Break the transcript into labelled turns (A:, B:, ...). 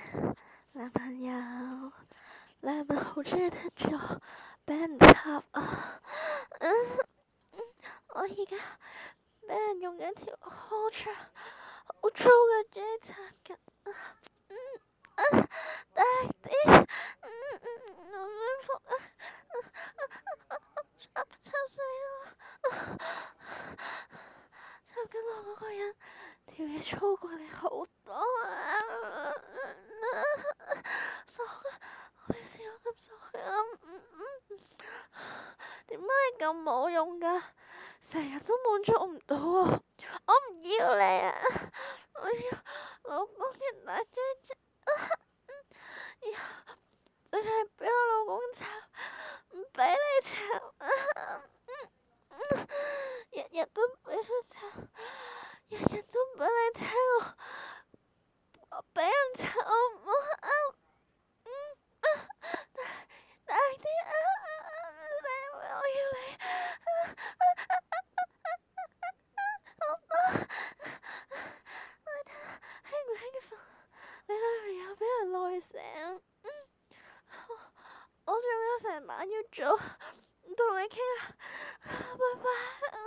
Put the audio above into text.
A: 男朋友，你係咪好中意聽住我俾人插啊？我而家俾人用緊條好長好粗嘅機插緊，大啲，好舒服啊！插死我！插緊我嗰個人條嘢粗過你好多啊！傻嘅，我未試過咁傻嘅，點解你咁冇用㗎？成日都滿足唔到我，我唔要你啊！我要老公嘅大雞雞，以後淨係俾我老公插，唔俾你插，日日都俾佢插，日日都俾你聽我俾人插，我唔好大啲啊！我要你。好多，興唔興奮？你女朋友俾人內醒，我仲有成晚要做，唔同你傾啦，拜拜。